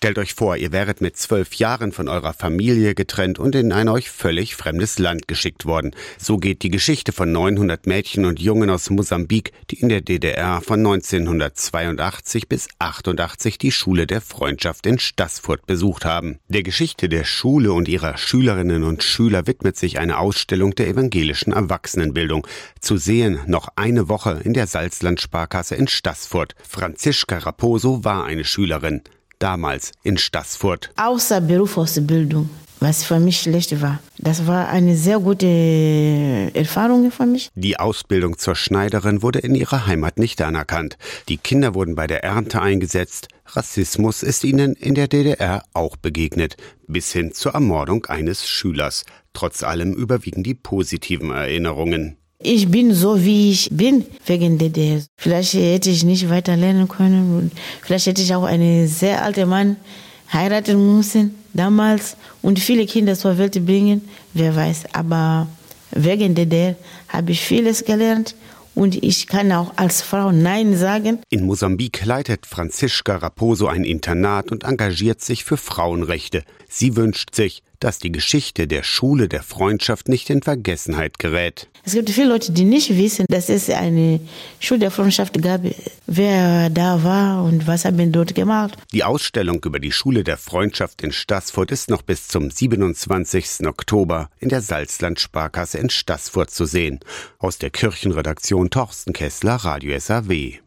Stellt euch vor, ihr wäret mit 12 Jahren von eurer Familie getrennt und in ein euch völlig fremdes Land geschickt worden. So geht die Geschichte von 900 Mädchen und Jungen aus Mosambik, die in der DDR von 1982 bis 88 die Schule der Freundschaft in Staßfurt besucht haben. Der Geschichte der Schule und ihrer Schülerinnen und Schüler widmet sich eine Ausstellung der evangelischen Erwachsenenbildung. Zu sehen noch eine Woche in der Salzland-Sparkasse in Staßfurt. Franziska Raposo war eine Schülerin. Damals in Staßfurt. Außer Berufsausbildung, was für mich schlecht war. Das war eine sehr gute Erfahrung für mich. Die Ausbildung zur Schneiderin wurde in ihrer Heimat nicht anerkannt. Die Kinder wurden bei der Ernte eingesetzt. Rassismus ist ihnen in der DDR auch begegnet, bis hin zur Ermordung eines Schülers. Trotz allem überwiegen die positiven Erinnerungen. Ich bin so, wie ich bin, wegen DDR. Vielleicht hätte ich nicht weiter lernen können. Und vielleicht hätte ich auch einen sehr alten Mann heiraten müssen damals und viele Kinder zur Welt bringen. Wer weiß. Aber wegen DDR habe ich vieles gelernt. Und ich kann auch als Frau Nein sagen. In Mosambik leitet Franziska Raposo ein Internat und engagiert sich für Frauenrechte. Sie wünscht sich, dass die Geschichte der Schule der Freundschaft nicht in Vergessenheit gerät. Es gibt viele Leute, die nicht wissen, dass es eine Schule der Freundschaft gab, wer da war und was haben dort gemacht. Die Ausstellung über die Schule der Freundschaft in Staßfurt ist noch bis zum 27. Oktober in der Salzland-Sparkasse in Staßfurt zu sehen. Aus der Kirchenredaktion Torsten Kessler, Radio SAW.